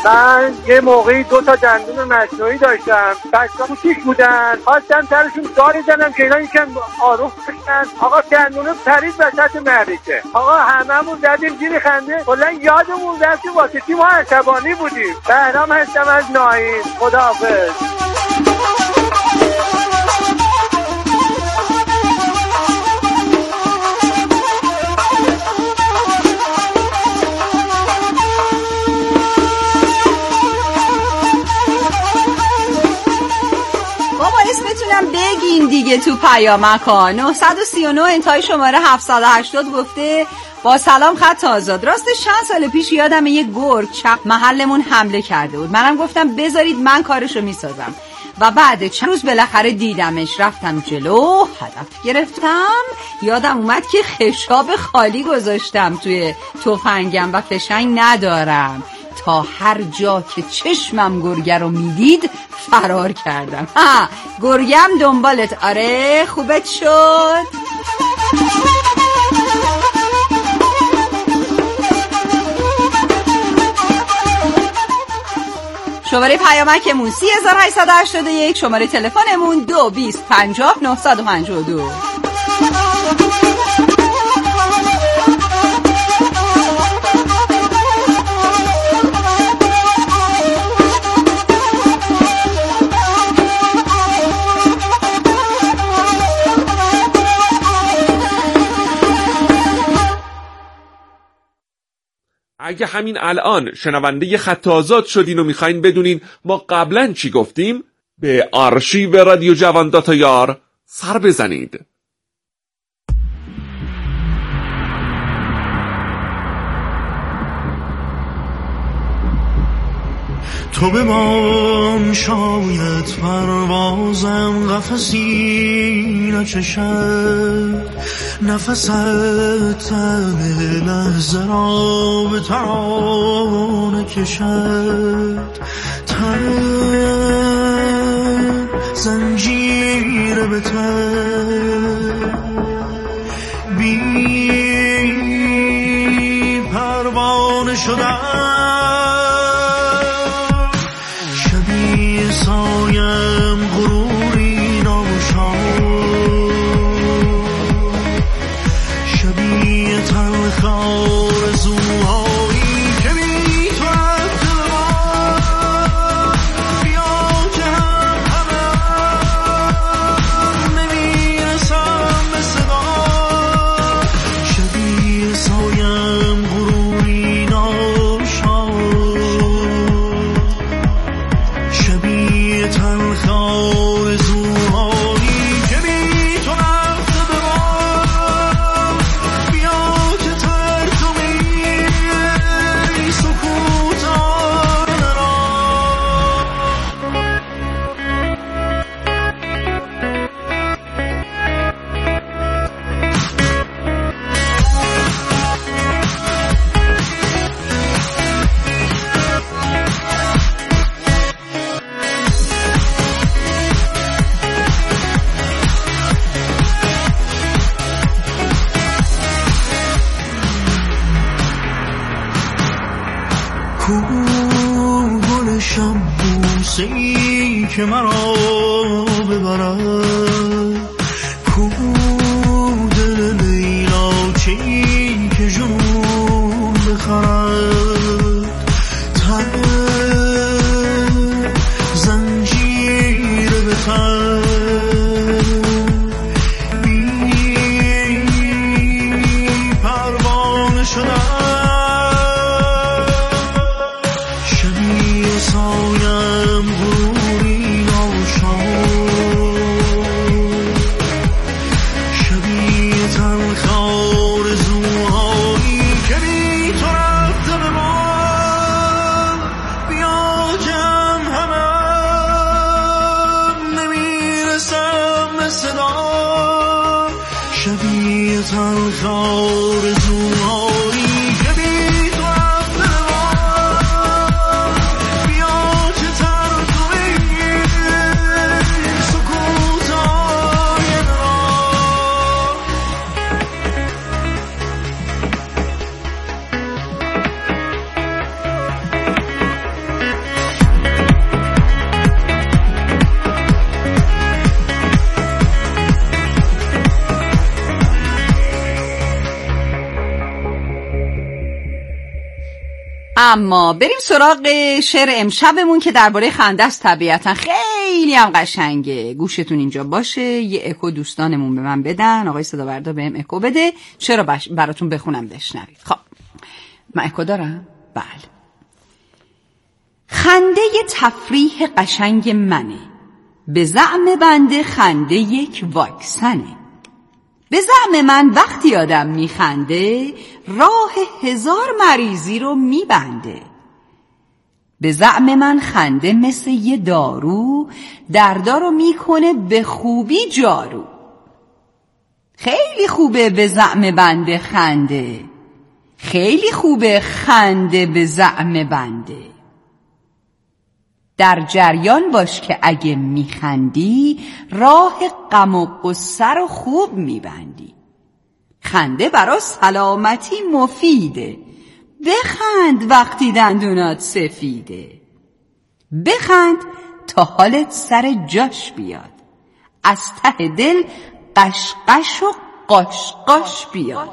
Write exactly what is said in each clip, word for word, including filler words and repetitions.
من یه موقعی دو تا دندون مصنوعی داشتم، بچه‌ها کوچیک بودن، خواستم سرشون داری زدم که اینا یکم آروم بشن. آقا دندونه پرید وسط معرکه. آقا هممون زدیم زیر خنده، کلا یادمون رفت واسه چی ما عصبانی بودیم. بهرام هستم از ناهید. خداحافظ. بگین دیگه تو پیامک‌ها. نه سه نه انتهای شماره هفتصد و هشتاد گفته با سلام خط آزاد. راستش چند سال پیش یادم یه گرگ چپ محلمون حمله کرده بود. منم گفتم بذارید من کارشو میسازم و بعد چند روز بالاخره دیدمش. رفتم جلو، هدف گرفتم، یادم اومد که خشاب خالی گذاشتم توی تفنگم و فشنگ ندارم. تا هر جا که چشمم گرگه رو میدید فرار کردم. ها گرگم دنبالت. آره خوبت شد. شماره پیامکمون سه هزار و هشتصد و هشتاد و یک، شماره تلفنمون دو بیست پنجاه نهصد و پنجاه و دو. اگه همین الان شنونده خط آزاد شدین و میخواین بدونین ما قبلا چی گفتیم، به آرشیو رادیو جوان داتا یار سر بزنید. تو به من شاید پروازم قفسی نچشد، نفست تن لحظه را به ترانه کشد، تن زنجیر به تن بی پروانه شدن، سایم غروری ناشاد، شبیه تلخ آرزوهایی که بی تو از دل من بیا که هم همه نمیرسم به صدا، شبیه سایم غروری ناشاد، شبیه تلخ آرزوهایی که بی تو رفته به من بیا که ترجمه سکوت آینه را. کو گل شب بوسه‌ای که مرا ببرد، کو دل لیلاچه‌ای که جنون بخرد، تن زنجیر به تن بی پروانه شدن، سایم غروری ناشاد، شبیه تلخ آرزوهایی که بی تو رفته به من بیا که هم همه نمیرسم به صدا، شبیه تلخ آرزوهایی که بی تو رفته به اما بریم سراغ شعر امشبمون که درباره خنده است. طبیعتا خیلی هم قشنگه. گوشتون اینجا باشه. یه اکو دوستانمون به من بدن. آقای صدا بردا بهم اکو بده. چرا بش... براتون بخونم بشنوید. خب من اکو دارم؟ بله. خنده تفریح قشنگ منه، به زعم بنده خنده یک واکسنه. به زعم من وقتی آدم میخنده راه هزار مریضی رو میبنده. به زعم من خنده مثل یه دارو، دردا رو میکنه به خوبی جارو. خیلی خوبه به زعم بنده خنده، خیلی خوبه خنده به زعم بنده. در جریان باش که اگه میخندی راه غم و غصه رو خوب میبندی. خنده برای سلامتی مفیده، بخند وقتی دندونات سفیده. بخند تا حالت سر جاش بیاد، از ته دل قشقش و قاشقاش بیاد.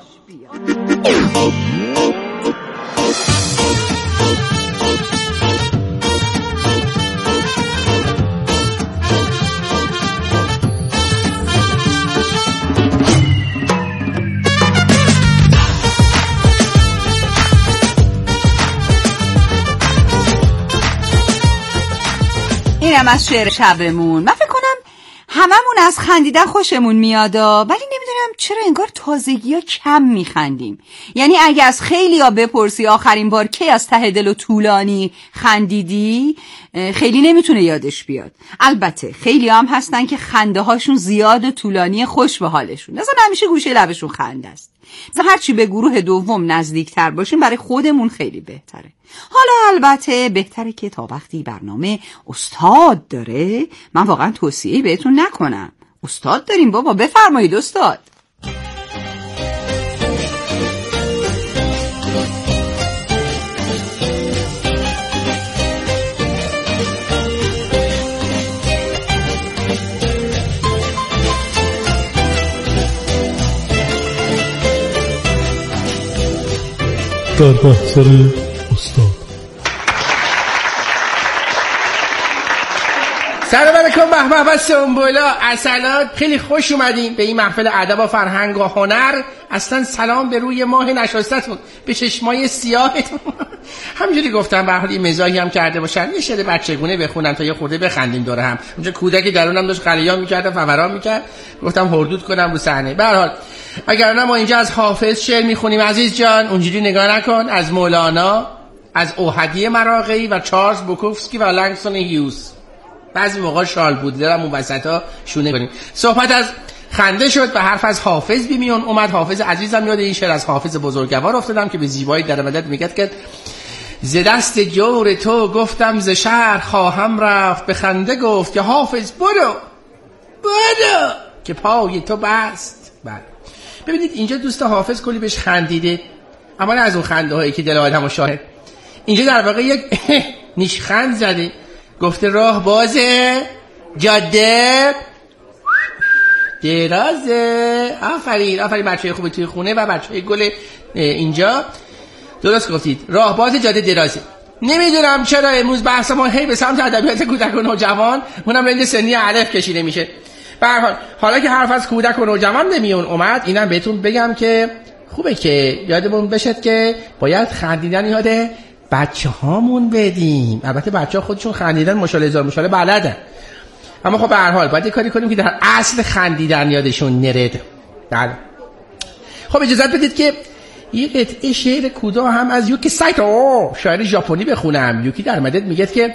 اینم از شعر شبمون. من فکر کنم هممون از خندیدن خوشمون میادا، ولی نمیدونم چرا انگار تازگی ها کم میخندیم. یعنی اگه از خیلی ها بپرسی آخرین بار کی از ته دل و طولانی خندیدی، خیلی نمیتونه یادش بیاد. البته خیلی هم هستن که خنده هاشون زیاد و طولانی خوش به حالشون، مثلا همیشه گوشه لبشون خنده است. مثلا هرچی به گروه دوم نزدیکتر باشیم برای خودمون خیلی بهتره. حالا البته بهتره که تا وقتی برنامه استاد داره، من واقعا توصیه‌ای بهتون نکنم. استاد داریم بابا، بفرمایید استاد. در محضر استاد. سلام علیکم. به به سنبولا اصلات، خیلی خوش اومدین به این محفل ادب و فرهنگ و هنر. اصلا سلام به روی ماه نشستتون، به چشمای سیاهتون. همینجوری گفتم به حال مزاحی هم کرده باشن، یه شعر بچگونه بخونم تا یه خورده بخندیم دوره هم. اونجا کودکی درونم داشت غلیان میکرد و فوران میکرد، گفتم هردود کنم رو صحنه. به هر حال اگر نه ما اینجا از حافظ شعر میخونیم عزیز جان، اونجوری نگاه نکن. از مولانا، از اوحدی مراغی و چارلز بوکوفسکی و لنگستون هیوز. بعضی موقع شال بود دارم اون وسطا شونه کنیم. صحبت از خنده شد و حرف از حافظ بیمیون اومد. حافظ عزیزم یاد این شعر از حافظ بزرگوار افتادم که به زیبایی در مدد میگد که ز دست جور تو گفتم ز شهر خواهم رفت، به خنده گفت که حافظ برو برو که پای تو بست. بله ببینید اینجا دوست حافظ کلی بهش خندیده، اما نه از اون خنده هایی که دل آدمو شاهد. اینجا در واقع یک نیشخند زده، گفته راه بازه، جاده درازه. آفرین آفرین بچه‌های خوبه توی خونه و بچه‌های گل اینجا. درست گفتید، راه بازه، جاده درازه. نمیدونم چرا امروز بحث ما هی به سمت ادبیات کودک و نوجوان، اونم رنج سنی الف کشیده میشه. به هر حال حالا که حرف از کودک و نوجوان نمیون اومد، اینم بهتون بگم که خوبه که یادمون بشه که باید خندیدن یاد بچه هامون بدیم. البته بچه ها خودشون خندیدن مشاله هزار مشاله بلدن، اما خب به هر حال باید یه کاری کنیم که در اصل خندیدن یادشون نرد. بله خب اجازه بدید که یه قطعه شعر کوتاه هم از یوکی سایتو، شاعر ژاپنی بخونم. یوکی در مدد میگه که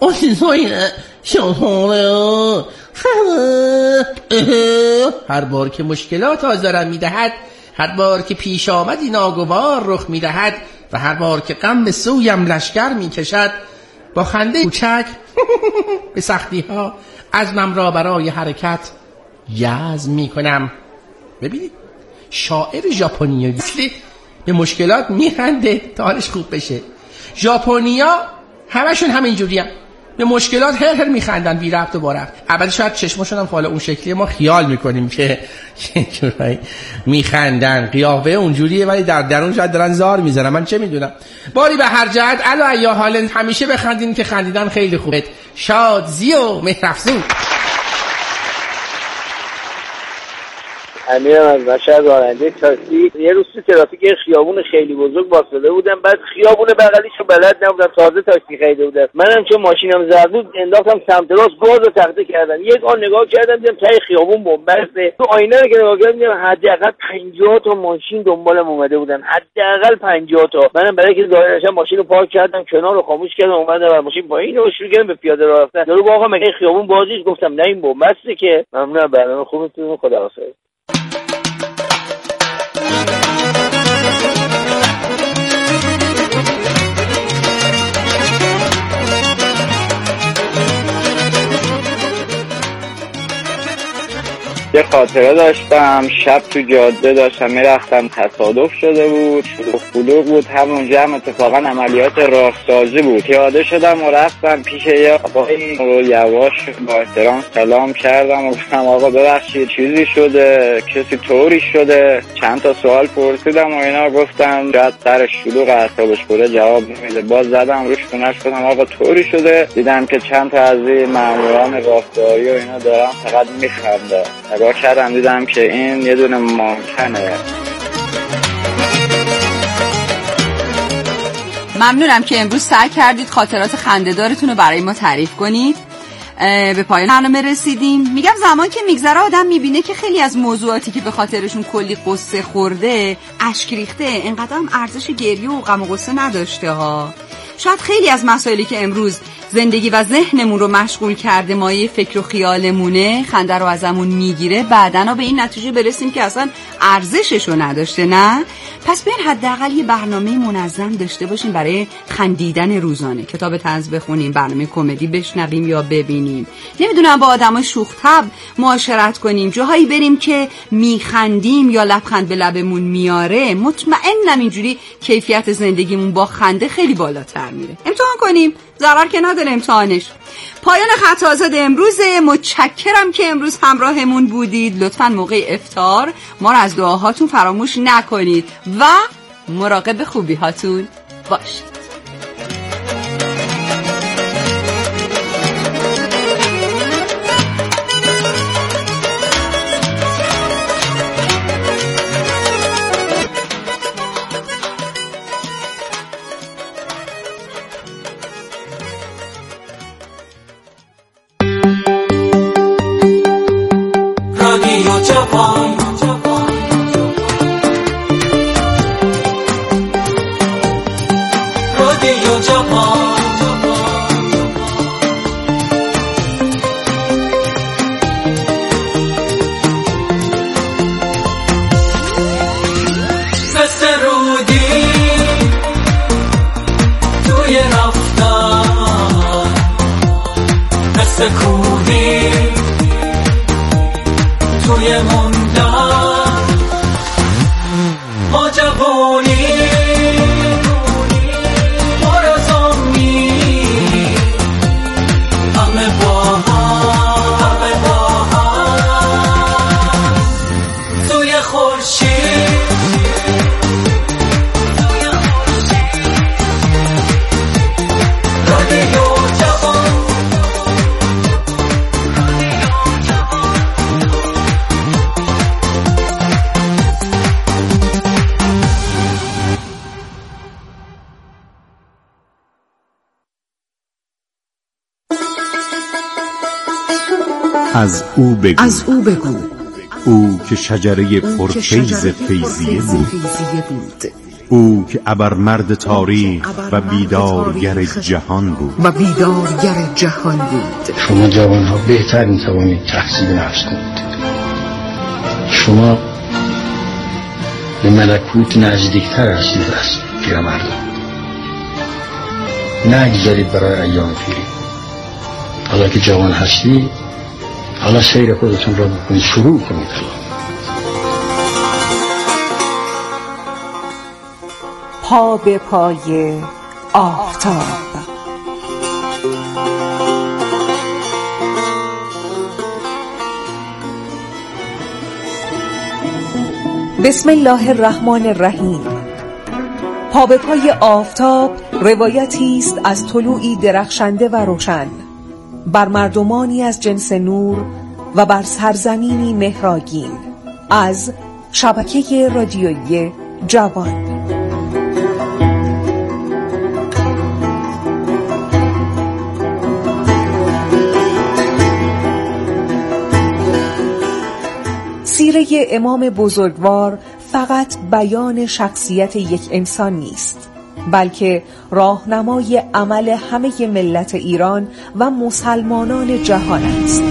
هر بار که مشکلات آزارم میدهد، هر بار که پیش آمدی ناگوار رخ میدهد و هر بار که غم به سویم لشکر میکشد، با خنده کوچک به سختی ها عزمم را برای حرکت جزم میکنم. ببینید شاعر ژاپنی به مشکلات میخنده تا حالش خوب بشه. ژاپنیا همشون همین جوریه. به مشکلات هر هر میخندن بی ربط و با ربط. البته شاید چشمشون هم حالا اون شکلیه، ما خیال میکنیم که جورایی میخندن، قیافه اونجوریه ولی در درون شاید دارن زار میزنن، من چه میدونم. باری به هر جهت الا یا حالن همیشه بخندین که خندیدن خیلی خوبه. شاد زی و مهرفزون. امیرم از مشهد راننده تاکسی. یه روز تو ترافیک خیابون خیلی بزرگ واسطه بودم، بعد خیابون بغلیشو بلد نبودم، تازه تاکسی خریده بودم. منم چون ماشینم زرد بود انداختم سمت راست، گازو تخته کردم. یک آن نگاه کردم دیدم ته خیابون بنبسته. تو آینه رو که نگاه کردم دیدم حداقل پنجاه تا ماشین دنبالم اومده بودن، حداقل پنجاه تا. منم برای اینکه ظاهر نشم ماشین رو پارک کردم کنار رو خاموش کردم، اومدم از ماشین پایین و شروع کردم به پیاده راه رفتن. درو آقا مگه خیابون بازیش؟ گفتم نه این بنبسته که. ممنونم، برنامه خوبتون، خداحافظ. یه خاطره داشتم، شب تو جاده داشتم میرفتم، تصادف شده بود، شلوغ بلوغ بود، همونجا هم اتفاقا عملیات راهسازی بود. پیاده شدم و رفتم پیش یه آقایی رو یواش با احترام سلام کردم و گفتم آقا ببخشید چیزی شده، کسی طوری شده، چند تا سوال پرسیدم و اینا. گفتم شاید سر شلوغ اعصابش خوره جواب نمیده. باز زدم روش خونش گفتم آقا طوری شده. دیدم که چند تا از این ماموران راهداری و اینا دارن فقط میخنده. نگاه کردم دیدم که این یه دونه ممکنه. ممنونم که امروز سعی کردید خاطرات خنده‌دارتون رو برای ما تعریف کنید. به پایان برنامه رسیدیم. میگم زمان که میگذره آدم میبینه که خیلی از موضوعاتی که به خاطرشون کلی قصه خورده، اشک ریخته، اینقدر هم ارزش گریه و غم و غصه نداشته ها. شاید خیلی از مسائلی که امروز زندگی و ذهنمون رو مشغول کرده مایه فکر و خیالمونه، خنده رو ازمون میگیره، بعدنا به این نتیجه برسیم که اصلا ارزششو نداشته. نه؟ پس بین حداقل یه برنامه منظم داشته باشیم برای خندیدن روزانه. کتاب طنز بخونیم، برنامه کمدی بشنویم یا ببینیم، نمیدونم با آدمای شوخ طبع معاشرت کنیم، جاهایی بریم که میخندیم یا لبخند به لبمون میاره. مطمئنم اینجوری کیفیت زندگیمون با خنده خیلی بالاتر میره. امتحان کنیم، ضرر که نداره امتحانش. پایان خط آزاد امروز. متشکرم که امروز همراهمون بودید. لطفاً موقع افطار ما رو از دعاهاتون فراموش نکنید و مراقب خوبی هاتون باشید. از او بگو، از او بگو، او که شجره پرفیض فیضیه بود، او که ابرمرد تاریخ و بیدارگر جهان بود و بیدارگر جهان بود. شما جوان ها بهتر می توانید تحصیل نفس کنید. شما به ملکوت نزدیکتر هستید از پیرمردان. نگذارید برای ایام پیری. حالا که جوان هستید، حالا سیر خودتون را بکنید، شروع کنید. پا به پای آفتاب. بسم الله الرحمن الرحیم. پا به پای آفتاب روایتی است از طلوعی درخشنده و روشن بر مردمانی از جنس نور و بر سرزمینی مهراگین از شبکه رادیویی جوان. سیره امام بزرگوار فقط بیان شخصیت یک انسان نیست، بلکه راهنمای عمل همه ملت ایران و مسلمانان جهان است.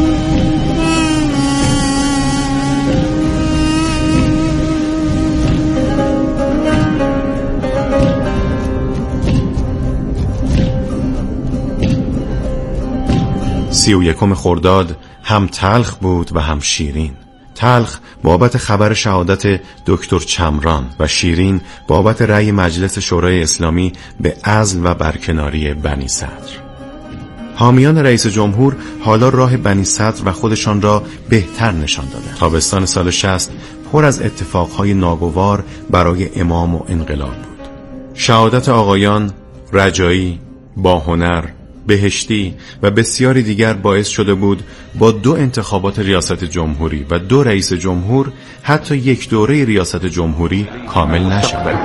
سی و یکم خرداد هم تلخ بود و هم شیرین. تلخ بابت خبر شهادت دکتر چمران و شیرین بابت رأی مجلس شورای اسلامی به عزل و برکناری بنی صدر. حامیان رئیس جمهور حالا راه بنی صدر و خودشان را بهتر نشان دادند. تابستان سال شصت پر از اتفاقهای ناگوار برای امام و انقلاب بود. شهادت آقایان رجایی، باهنر، بهشتی و بسیاری دیگر باعث شده بود با دو انتخابات ریاست جمهوری و دو رئیس جمهور حتی یک دوره ریاست جمهوری کامل نشود.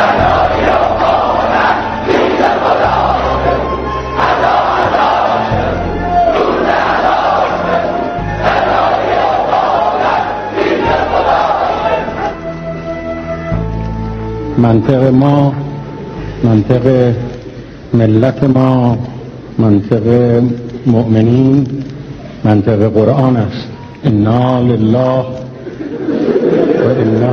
منطق ما، منطق ملت ما، منطق مؤمنین، منطق قرآن است. انا لله و انا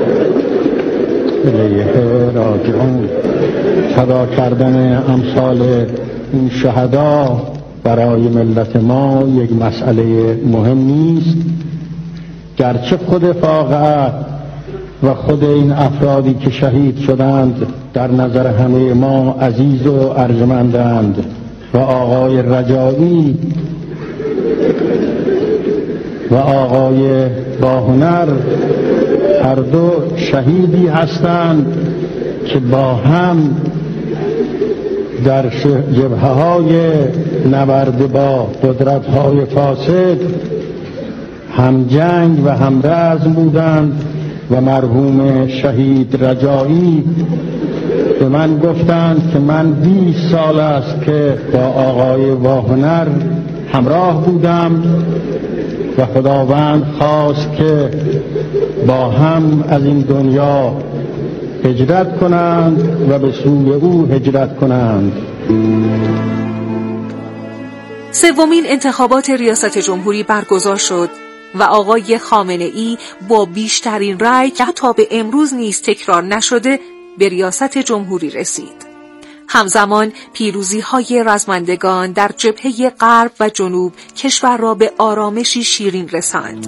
الیه راجعون. فدا کردن امثال این شهدا برای ملت ما یک مسئله مهم نیست، گرچه خود واقعه و خود این افرادی که شهید شدند در نظر همه ما عزیز و ارجمندند و آقای رجایی و آقای باهنر هر دو شهیدی هستند که با هم در جبهه‌های نبرد با قدرت‌های فاسد هم جنگ و هم رزم بودند و مرحوم شهید رجایی به من گفتند که من بیست سال است که با آقای واهنر همراه بودم و خداوند خواست که با هم از این دنیا هجرت کنند و به سوی او هجرت کنند. سومین انتخابات ریاست جمهوری برگزار شد و آقای خامنه ای با بیشترین رأی که تا به امروز نیز تکرار نشده به ریاست جمهوری رسید. همزمان پیروزی‌های رزمندگان در جبهه غرب و جنوب کشور را به آرامشی شیرین رساند.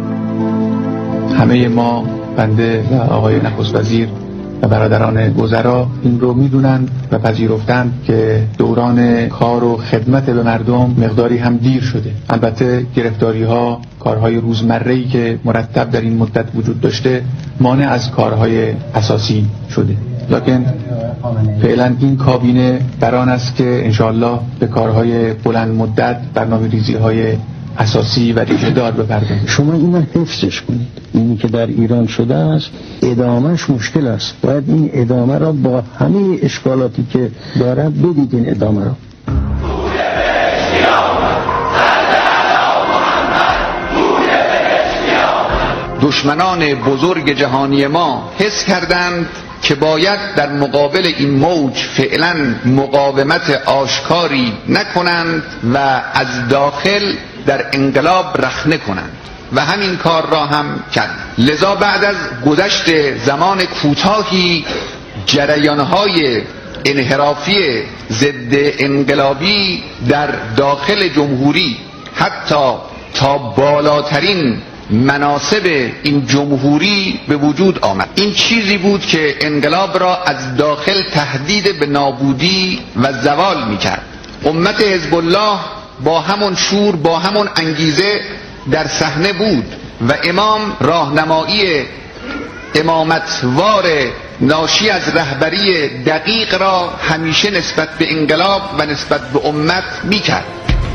همه ما بنده و آقای نخست وزیر و برادران وزرا این رو میدونند و پذیرفتند که دوران کار و خدمت به مردم مقداری هم دیر شده. البته گرفتاری ها، کارهای روزمره‌ای که مرتب در این مدت وجود داشته مانع از کارهای اساسی شده، لکن فعلا این کابینه بران است که انشاءالله به کارهای بلند مدت، برنامه‌ریزی های اساسی و ریشه دار بپردازید. شما اینو حفظش کنید. اینی که در ایران شده است ادامهش مشکل است. باید این ادامه را با همه اشکالاتی که دارد بدید. این ادامه را دشمنان بزرگ جهانی ما حس کردند که باید در مقابل این موج فعلا مقاومت آشکاری نکنند و از داخل در انقلاب رخنه کنند و همین کار را هم کرد. لذا بعد از گذشت زمان کوتاهی جریانهای انحرافی ضد انقلابی در داخل جمهوری حتی تا بالاترین مناصب این جمهوری به وجود آمد. این چیزی بود که انقلاب را از داخل تهدید به نابودی و زوال میکرد. امت حزب الله با همون شور، با همون انگیزه در صحنه بود و امام راهنمایی امامتوار ناشی از رهبری دقیق را همیشه نسبت به انقلاب و نسبت به امت میکرد.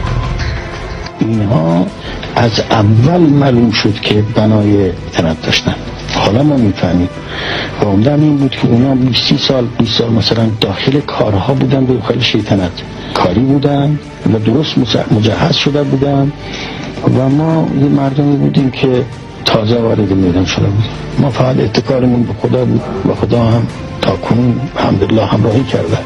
اینها از اول معلوم شد که بنای اطاعت داشتن. حالا ما میفهمیم و عمدن این بود که اونا بیست سال بیست سال مثلا داخل کارها بودن، به داخل شیطنت کاری بودن و درست مجهز شده بودن و ما یه مردمی بودیم که تازه وارد میدان شده بودیم. ما فقط اتکارمون به خدا بود و خدا هم تا کنون الحمدلله همراهی کرده.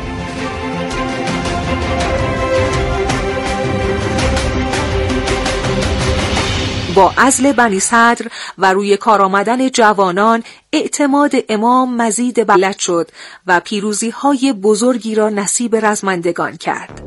با عزل بنی صدر و روی کار آمدن جوانان اعتماد امام مزید بلند شد و پیروزی‌های بزرگی را نصیب رزمندگان کرد.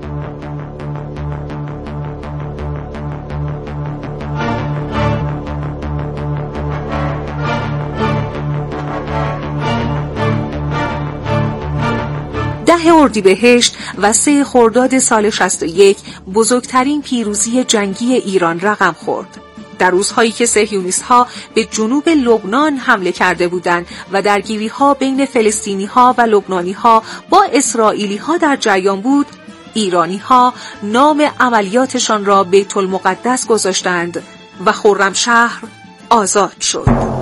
ده اردیبهشت و سه خرداد سال شصت و یک بزرگترین پیروزی جنگی ایران رقم خورد. در روزهایی که صهیونیست‌ها به جنوب لبنان حمله کرده بودند و درگیری‌ها بین فلسطینی‌ها و لبنانی‌ها با اسرائیلی‌ها در جریان بود، ایرانی‌ها نام عملیاتشان را بیت المقدس گذاشتند و خرمشهر آزاد شد.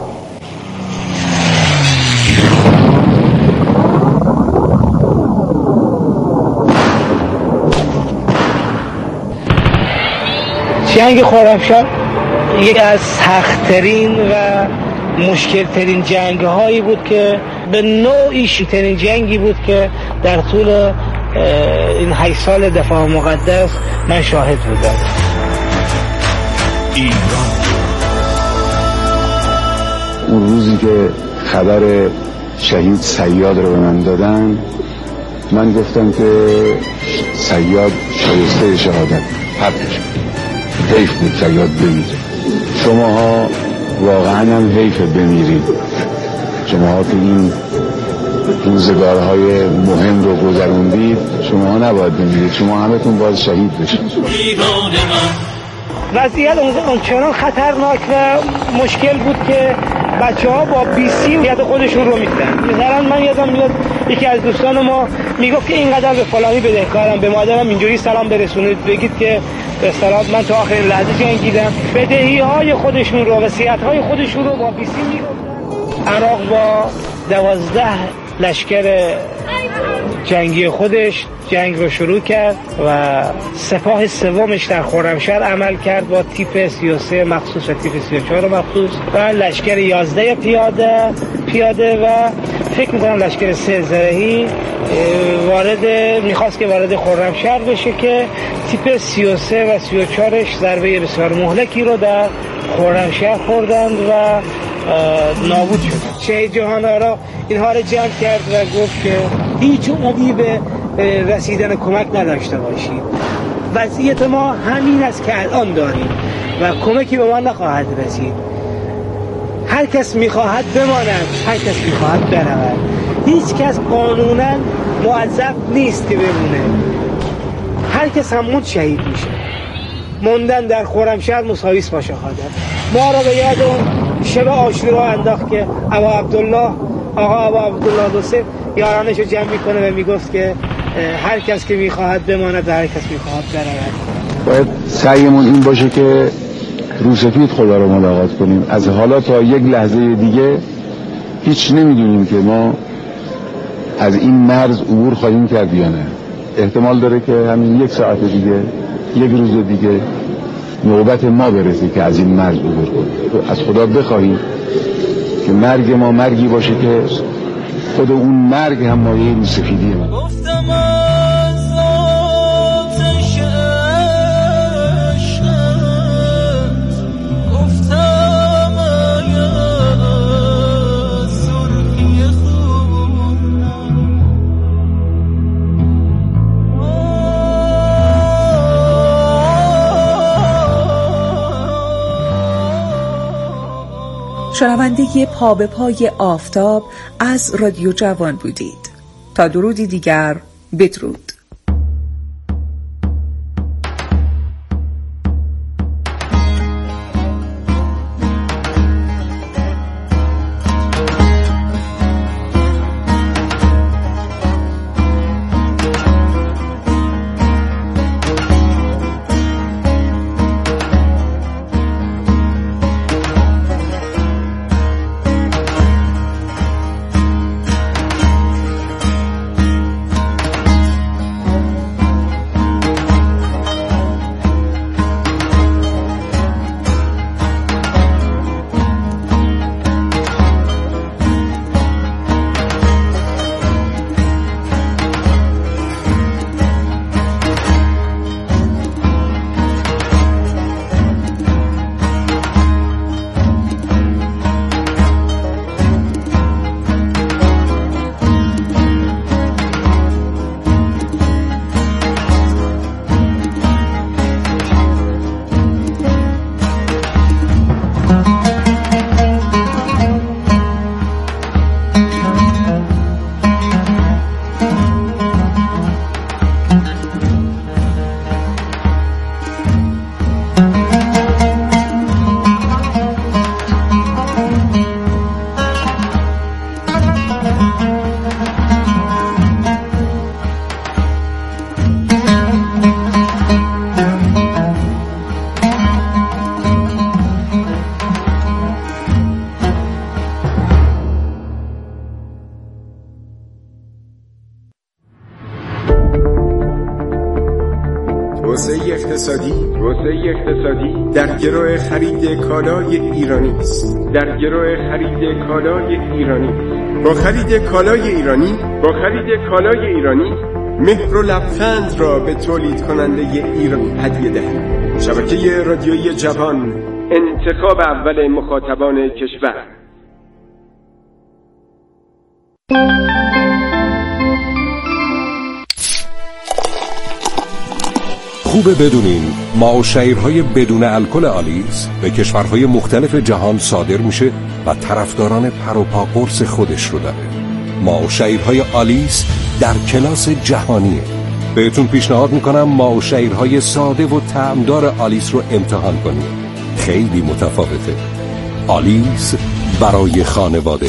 جنگ خرمشهر یکی از سخت‌ترین و مشکل‌ترین جنگ‌هایی بود که به نوعی شدیدترین جنگی بود که در طول این هشت سال دفاع مقدس من شاهد بودم. ایران اون روزی که خبر شهید صیاد رو به من دادن، من گفتم که صیاد شایسته شهادت، حقش حیف بود صیاد بمیره. شماها واقعا هم حیف بمیرید، شماها که این روزگارهای مهم رو گذروندید، شماها نباید بمیرید، شما همتون باید شهید بشید. وضعیت اونچنان خطرناک و مشکل بود که بچه ها با بیسی ید خودشون رو میدن. مثلا من یادم میاد یکی از دوستان ما میگفت که اینقدر به فلانی بدهکارم، به مادرم اینجوری سلام برسونید، بگید که به اصطلاح من تا آخرین لحظه جنگیدم. بدهی های خودشون رو، وصیت های خودشون رو با بیسی میگفتن. عراق با دوازده لشکر جنگی خودش جنگ رو شروع کرد و سپاه سومش در خرمشهر عمل کرد با تیپ سی و سه مخصوص و تیپ سی و چهار مخصوص و لشکر یازده پیاده پیاده و فکر میکنم لشکر سه زرهی وارد میخواست که وارد خرمشهر بشه که تیپ سی و سه و سی و چهارش ضربه بسیار مهلکی رو در خرمشهر خوردند و نابود شد. شهید جهان‌آرا اینها رو جمع کرد و گفت که هیچ امیدی به رسیدن کمک نداشته باشید. وضعیت ما همین است که الان داریم و کمکی به ما نخواهد رسید. هر کس میخواهد بماند، هر کس میخواهد برود. هیچ کس قانونا موظف نیست که بمونه. هر کس همون شهید میشه. موندن در خرمشهر مساوی است با شهادت. ما را به یاد اون شب عاشورا انداخت که ابا عبدالله آقا ابا عبدالله دوست یارانش رو جمع میکنه و میگفت که هر کس که میخواهد بماند و هر کس میخواهد برود. باید سعیمون این باشه که روسفید خدا رو ملاقات کنیم. از حالا تا یک لحظه دیگه هیچ نمیدونیم که ما از این مرز عبور خواهیم کرد یا نه. احتمال داره که همین یک ساعت دیگه، یک روز دیگه نوبت ما برسه که از این مرز عبور کنیم. از خدا بخواهیم که مرگ ما مرگی باشه که خود اون مرگ هم مایه روسفیدیه. شنونده پا به پای آفتاب از رادیو جوان بودید. تا درودی دیگر، بدرود. توسعه اقتصادی توسعه اقتصادی در گرو خرید کالای ایرانی است. در گرو خرید کالای ایرانی با خرید کالای ایرانی با خرید کالای ایرانی مهر و لبخند را به تولید کننده ایرانی هدیه دهید. شبکه رادیویی جوان، انتخاب اول مخاطبان کشور. خوبه بدونین ما و شیرهای بدون الکل آلیس به کشورهای مختلف جهان صادر میشه و طرفداران پر و پا قرص خودش رو داره. ما و شیرهای آلیس در کلاس جهانیه. بهتون پیشنهاد میکنم ما و شیرهای ساده و طعمدار آلیس رو امتحان کنید. خیلی متفاوته. آلیس برای خانواده.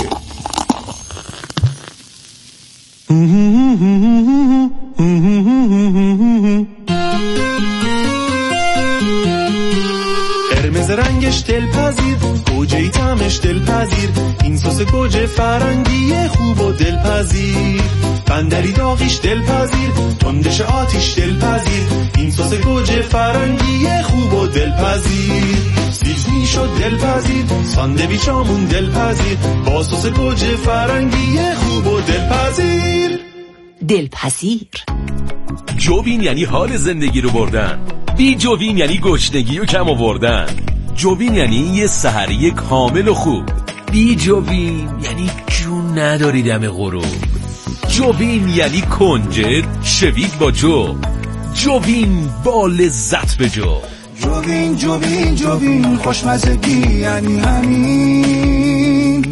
قرمز رنگش دلپذیر، گوجه‌ای طعمش دلپذیر، این سس گوجه فرنگی خوب و دلپذیر. بندری داغیش دلپذیر، تندش آتیش دلپذیر، این سس گوجه فرنگی خوب و دلپذیر. سیزنی شد دلپذیر، ساندویچامون دلپذیر، با سس گوجه فرنگی خوب و دلپذیر. دلپذیر. جوین یعنی حال زندگی رو بردن، بی جوین یعنی گشنگی و کم آوردن. جوین یعنی یه سحری کامل و خوب. بی جوین یعنی جون نداری دم غروب. جوین یعنی کنجد شوید با جو. جوین با لذت به جو. جوین جوین جوین خوشمزگی یعنی همین.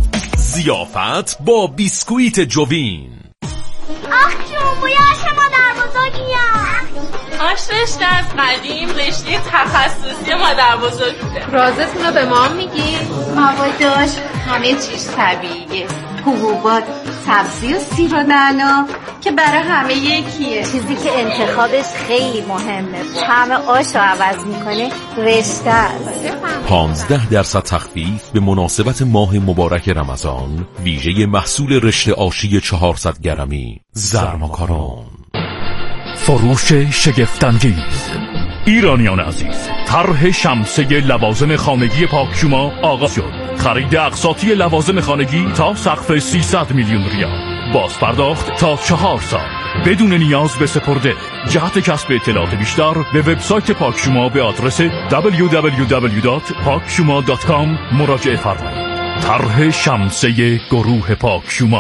ضیافت با بیسکویت جوین. آخ جون بوی آش مادر بزرگیم. آش رشته از قدیم رشته تخصصی مادر بزرگ بوده. رازتون رو به ما میگی؟ مواداش همه چیز طبیعیه، حبوبات، سبزی و سیر و نعنا که برای همه یکیه. چیزی که انتخابش خیلی مهمه، طعم آش رو عوض میکنه، رشته است. پانزده درصد تخفیف به مناسبت ماه مبارک رمضان، ویژه محصول رشته آشی چهارصد گرمی زرماکارون. فروش شگفت‌انگیز. ایرانیان عزیز، طرح شمسه لوازم خانگی پاکشوما آغاز شد. خرید اقساطی لوازم خانگی تا سقف سیصد میلیون ریال، باز پرداخت تا چهار سال بدون نیاز به سپرده. جهت کسب اطلاعات بیشتر به وبسایت پاکشوما به آدرس دبلیو دبلیو دبلیو دات پاکشوما دات کام مراجعه فرمایید. طرح شمسه گروه پاکشوما.